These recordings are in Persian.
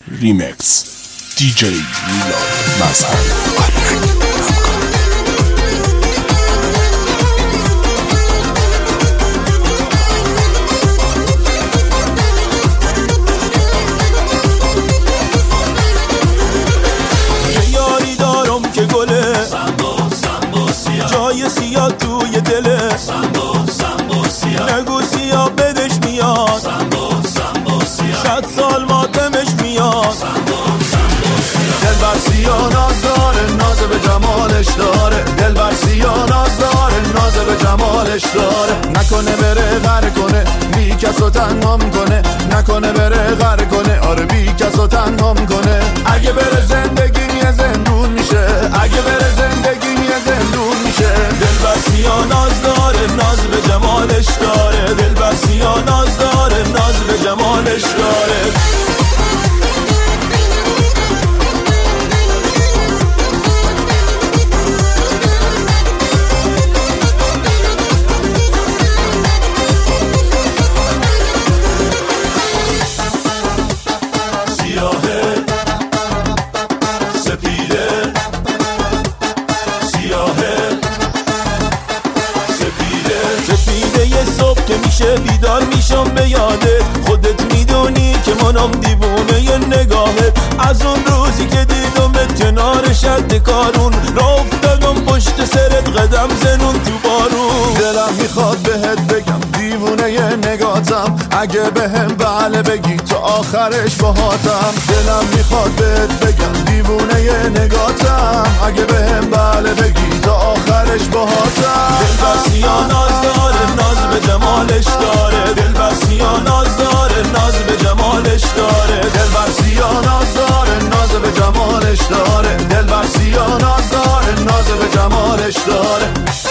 ریمکس DJ میلاد مظهری. جای سیاه توی دله نگو سیاه بدش میاد صد سال ماتمش میاد دل بر سیاه ناز داره ناز به جمالش داره دل بر سیاه ناز داره ناز به جمالش داره نکنه بره غر کنه بی کسو تنهام کنه نکنه بره غر کنه آره بی کسو تنهام کنه اگه بره زندگی یه زندون میشه اگه بره زندگی یه زندون میشه دل بر سیاه ناز داره ناز به جمالش داره دل بر سیاه ناز داره ناز به جمالش داره بیدار میشم به یادت خودت میدونی که منم دیوونه ی نگاهت از اون روزی که دیدمت کنار شد کارون را افتادم پشت سرت قدم زنون تو بارون دلم میخواد بهت بگم دیوونه ی نگاتم اگه بهم بله بگی تو آخرش باهاتم دلم میخواد بهت بگم دیوونه ی نگاتم اگه بهم بله بگی تو آخرش باهاتم دل بر سیاه ناز داره ناز به جمالش داره دل بر سیاه ناز داره ناز به جمالش داره دل بر سیاه ناز داره ناز به جمالش داره دل بر سیاه ناز داره ناز به جمالش داره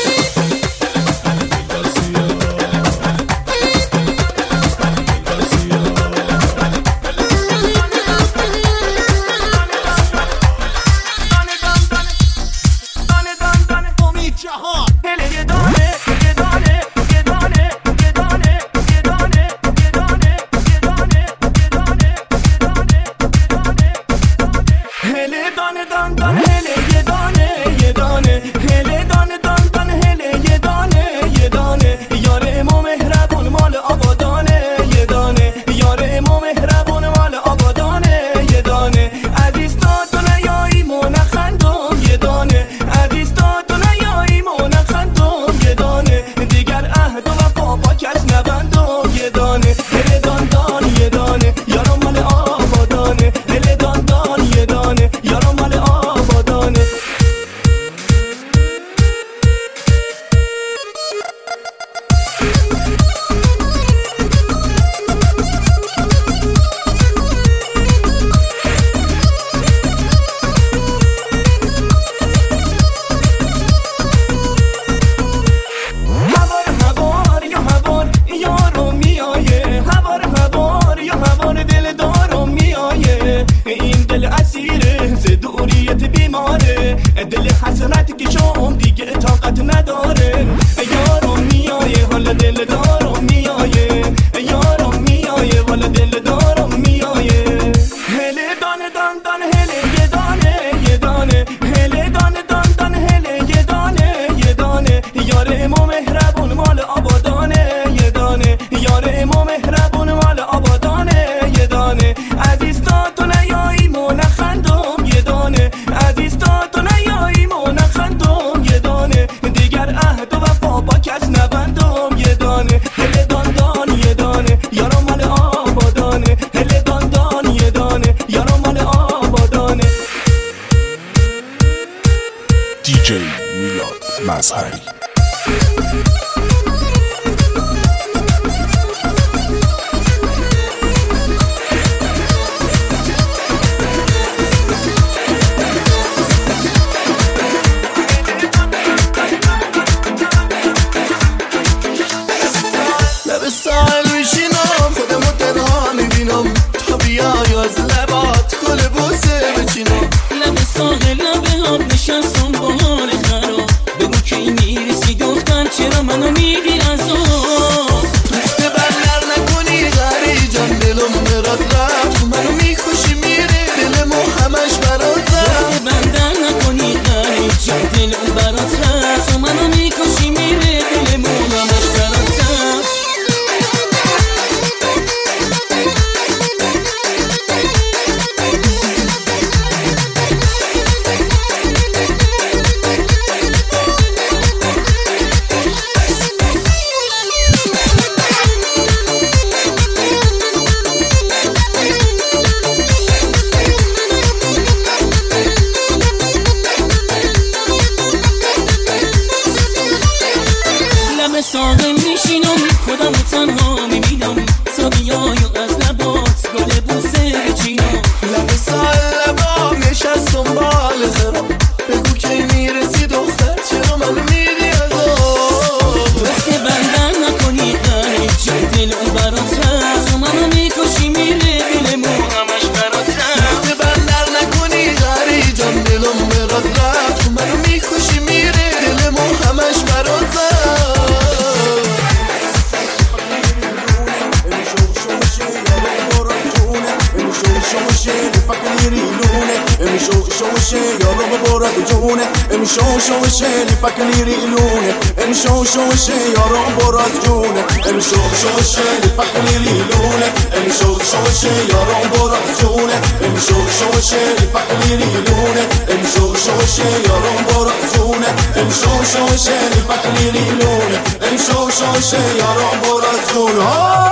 DJ میلاد مظهری. لب ساحل میشینم خودمو تنها میبینم تا بیای از لبات گل بوسه بچینم لب ساحل لب آب نشستم با حال خراب بگو کی میرسی دختر چرا منو میدی از آب رشته بر نکنی غری جان دلم مراد رفت منو میکشی میره خوشی ها لب سال لبام نشستم بال خراب بگو کی میرسی دختر چرا منو میری از آب وقتی بندر نکنی داری چه دل اون برات رفت منو میکشی میره دلمو همش برات رفت وقتی بندر نکنی داری جان دلم برات رفت منو میکشی میره دلمو همش برات رفت شوشي فاكني ريلونه امشو شوشي يا رب راس جونه امشو شوشي فاكني ريلونه امشو شوشي يا رب راس جونه امشو شوشي فاكني ريلونه امشو شوشي يا رب راس جونه امشو شوشي فاكني ريلونه امشو شوشي يا رب راس جونه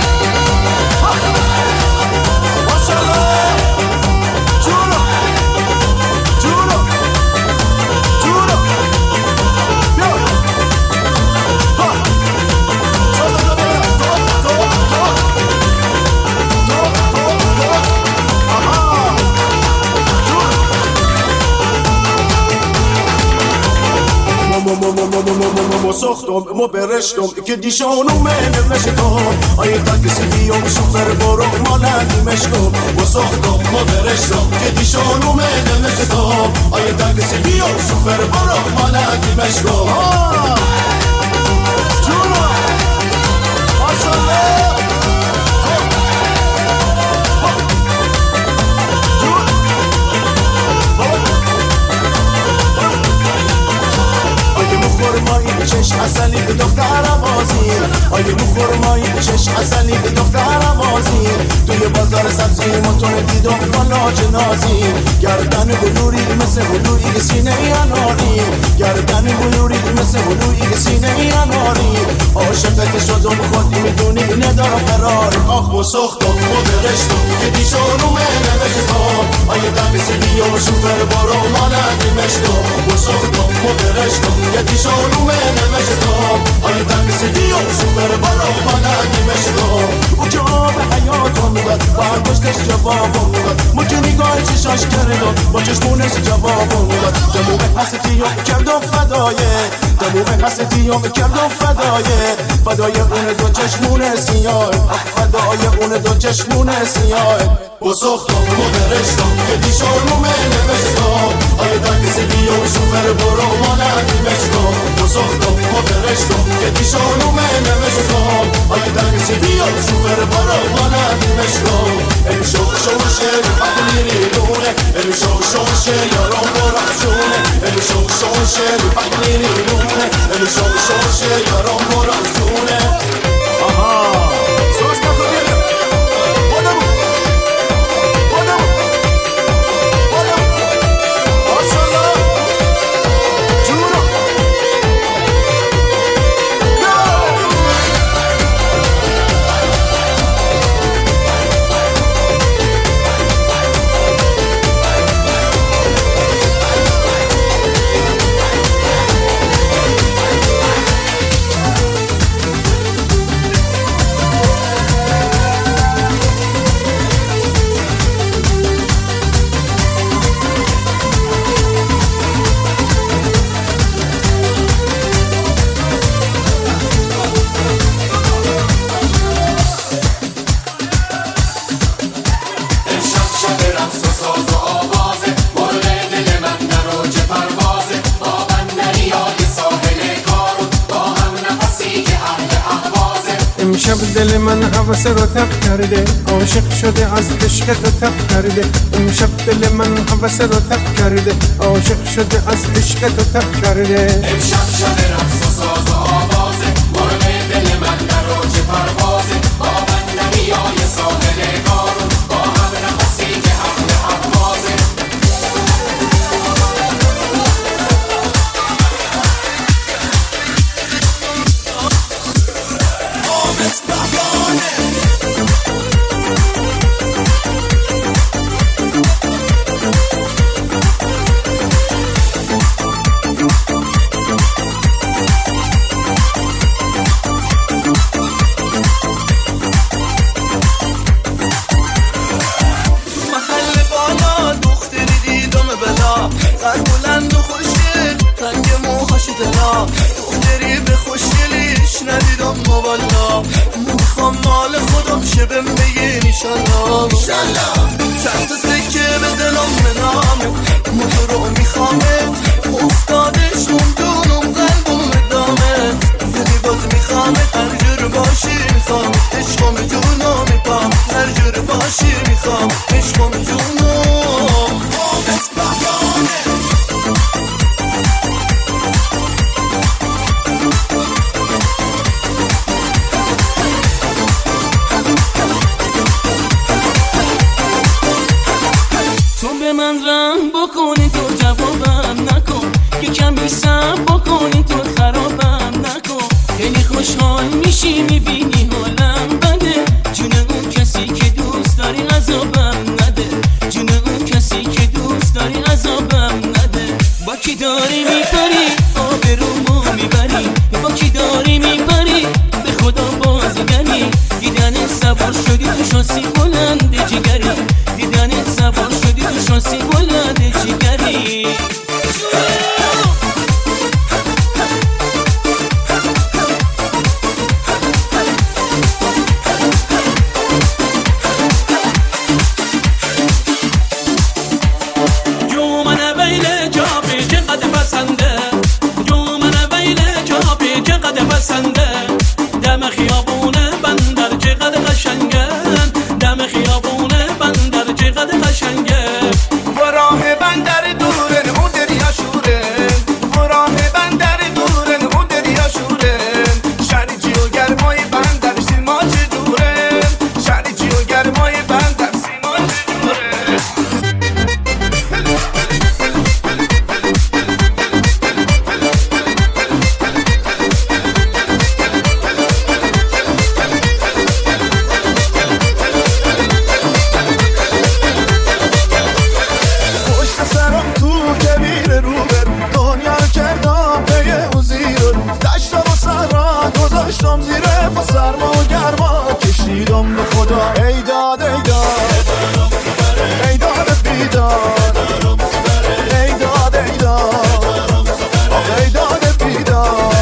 ساختم ما برشتم که دیشانو منم نشتم آیه تاکسی بیام شوفر برو مالندی مشکم ما ساختم ما برشتم که دیشانو منم نشتم آیه تاکسی بیام شوفر برو مالندی مشکم جونا ماشالله چش اصلی به دخترم آزین آیه مو خورمایی چش اصلی به دخترم آزین توی بازار سبزی موتور دیدم فلاج نازین گردن بلوری مثل بلوری سینه اناری گردن بلوری مثل بلوری سینه اناری عاشقت شدم خودی میدونی ندارم قرار آخ و سختم و برشتم که دیشانو منه نشتم آیه تبسی بیام شوفر بارو مالندی مشتم و سختم و برشتم که دیشانو منه نشتم آیه تبسی بیام شوفر بارو مالندی مشتم او که آب حیاتم داد برداشتش جوابم داد مجه نگاه چشاش کردم با چشمونش جوابم داد دموم حسدیو کردم فدایه دموم حسدیو کردم فدای اون دو چشمون سیاه فدای اون دو چشمون سیاه با سختم و برشتم که دیشانو منه نشتم آیه تاکسی بیام شوفر برو مالندی مشتم با سختم و برشتم که دیشانو منه نشتم آیه تاکسی بیام شوفر برو مالندی مشتم امشو شوشه عقلی ریلونه امشو شوشه یارم برم جونه امشو شوشه عقلی ریلونه امشو شوشه یارم برم جونه آها سوش نکنیم امشب دل من هوس رو تب کرده عاشق شده از عشق تو تب کرده امشب دل من هوس رو تب کرده عاشق شده از عشق تو تب کرده امشب شب رقص و ساز و آوازه مرغ دل من در اوج پروازه با بندریای ساحل قارون با هم نفسی که اهل اهوازه قد بلند و خوشگل رنگ موهاش دلا دختری به خوشگلیش ندیدم والا میخوام مال خودم شه بهم بگین ایشالله چند تا سکه به دلم منامه موتو رو میخوامت افتادش نمدونم قلبم ادامه یعنی باز میخوامت هر جور باشی میخوام عشقم جونو میپام هر جور باشی میخوام عشقم جونو تو به من رحم بکنی تو جوابم نکن که کمی صبر بکنی تو خرابم نکن خیلی خوشحال میشی میبینی حالم بده جون اون کسی که دوست داری عذابم نده جون اون کسی که دوست داری عذابم نده با کی داری میپری آبرومو میبری با کی داری میپری به خدا بازیگری دیدن سوار شدی تو شاسی بلند جگری دیدن سوار شدی تو شاسی بلند جگری دم خیابونه بندر چقدر قشنگه دم خیابونه بندر چقدر قشنگه و راه بندر دورن اون دریا شوره و راه بندر دورن اون دریا شوره شریجی و گرمای بندر سیما چه دوره شریجی و گرمای بندر سیما چه دوره داشتم زیره با سرما و گرما کشیدم به خدا ای داد ای داد ای داد بیداد ای داد ای داد آخ ای داد بیداد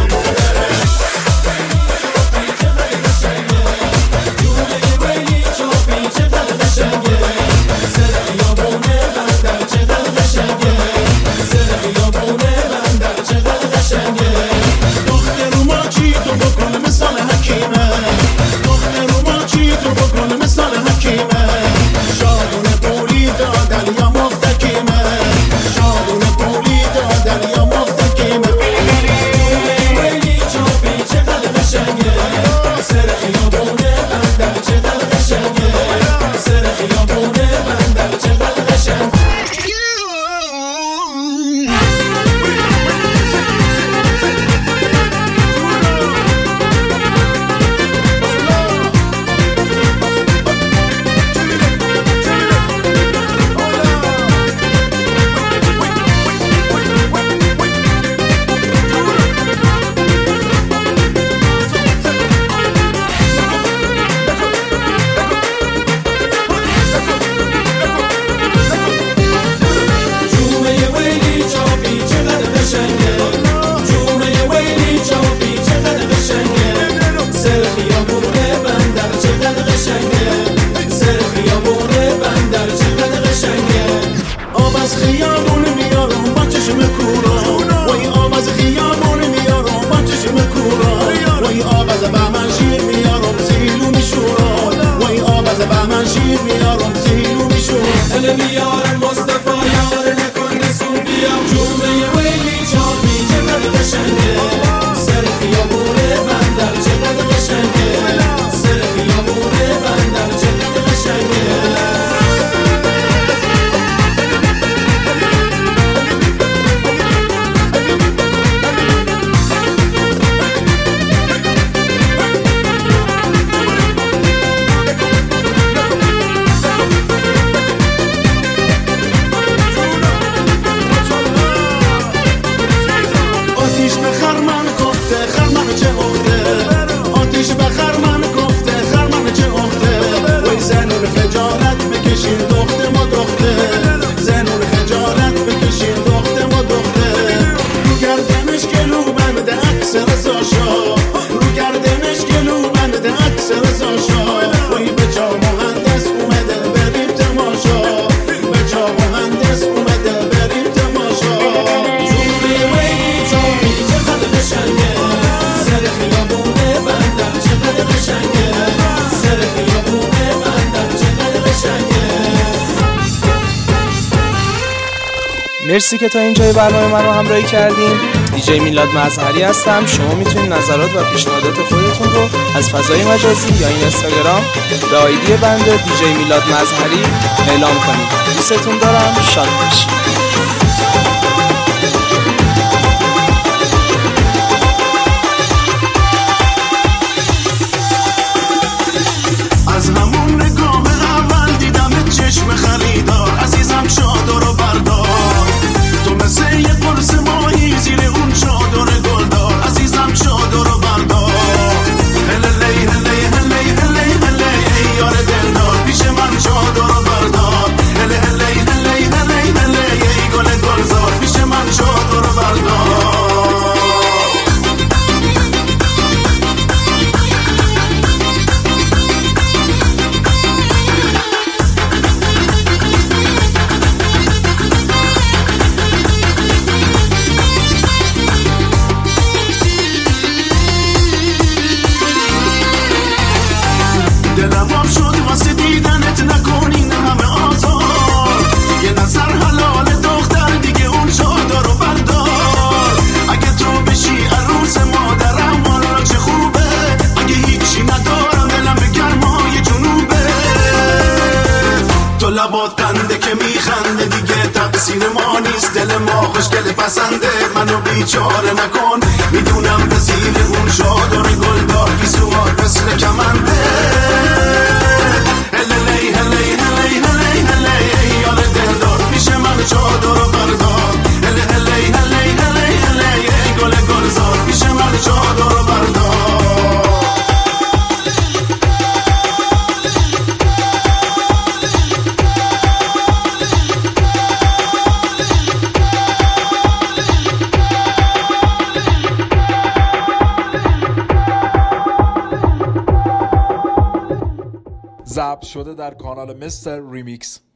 میارم مصطفی یار نکن رسون بیا جونه ویلی چاپی چقدر قشنگه سر خیابونه بندر چقدر قشنگه سر خیابونه بندر چقدر قشنگه خرمن گفته خرمن چه عقده مرسی که تا اینجای برنامه منو همراهی کردین. دیجی میلاد مظهری هستم. شما میتونید نظرات و پیشنهادات خودتون رو از فضای مجازی یا اینستاگرام به آیدی بنده دیجی میلاد مظهری اعلام کنید. دوستتون دارم. شاد باشید. از همون نگاه اول دیدم چشم خریدار، عزیزم چادر رو بردار، تو مثل یه قرص ماهی زیر اون چادر گلدار، عزیزم چادر رو بردار. هلی هلی هلی هلی هلی ای یار دلدار، پیش من چادر رو بردار. هلی هلی هلی هلی هلی ای گل گلزار، پیش من چادر رو بردار. دلم آب شد واسه دیدنت، نکنین همه آزار، یه نظر حلال دختر دیگه اون چادر رو بردار. اگه تو بشی عروس مادرم والا چه خوبه، اگه هیچی ندارم دلم به گرمای جنوبه. تو لبات قنده که میخنده دیگه تقصیر ما نیست، دل ما خوشگل پسنده، منو بیچاره نکن، میدونم به زیر اون چادر گلدار گیسوات مثل کمنده. هلی هلی هلی هلی هلی یار دلدار، پیش من چادر رو بردار. هلی هلی هلی هلی هلی گل گلزار، پیش من چادر رو بردار. ضبط شده در کانال مستر ریمیکس.